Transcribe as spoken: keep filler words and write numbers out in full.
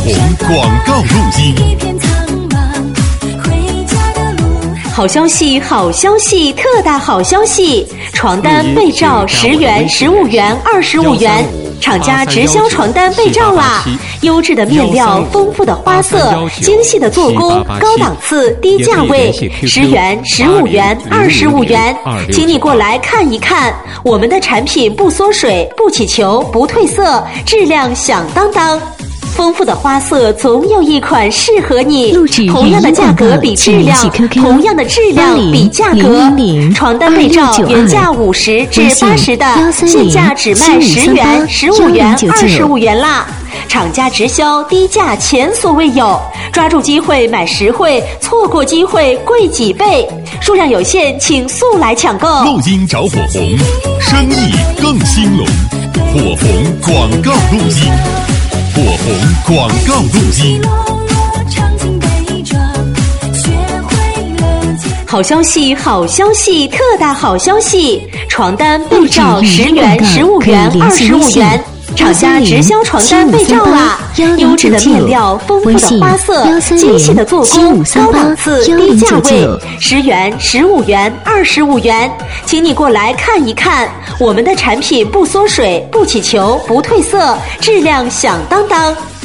红广告路径。 好消息，好消息，特大好消息！床单、被罩十元、十五元、二十五元，厂家直销床单被罩啦！优质的面料，丰富的花色，精细的做工，高档次低价位，十元、十五元、二十五元，请你过来看一看，我们的产品不缩水、不起球、不褪色，质量响当当。丰富的花色总有一款适合你，同样的价格比质量，同样的质量比价格。床单被罩原价五十至八十的，现价只卖十元、十五元、二十五元啦。厂家直销，低价前所未有，抓住机会买实惠，错过机会贵几倍。数量有限，请速来抢购。 录音找火红，生意更兴隆。火红广告路径。火红广告路径。 好消息，好消息，特大好消息！床单、被罩十元、十五元、二十五元，厂家直销床单被罩啦！优质的面料，丰富的花色，精细的做工，高档次低价位，十元、十五元、二十五元，请你过来看一看，我们的产品不缩水、不起球、不褪色，质量响当当。